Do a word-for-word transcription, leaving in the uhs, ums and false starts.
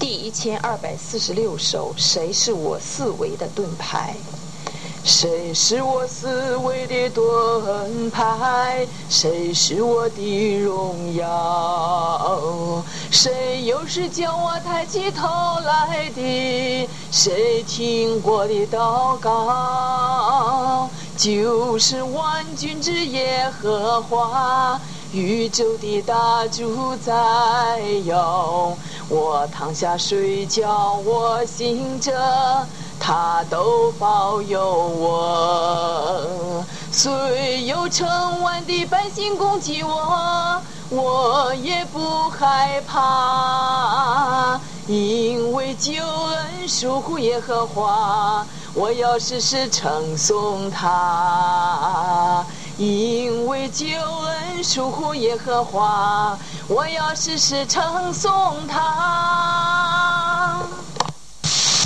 第一千二百四十六首，谁是我四维的盾牌？谁是我四维的盾牌？谁是我的荣耀？谁又是叫我抬起头来的？谁听我的祷告？就是万军之耶和华，宇宙的大主宰哟。我躺下睡觉，我醒着，他都保佑我。虽有成万的百姓攻击我，我也不害怕，因为救恩属乎耶和华，我要时时称颂他。因为救恩属乎耶和华，我要时时称颂他。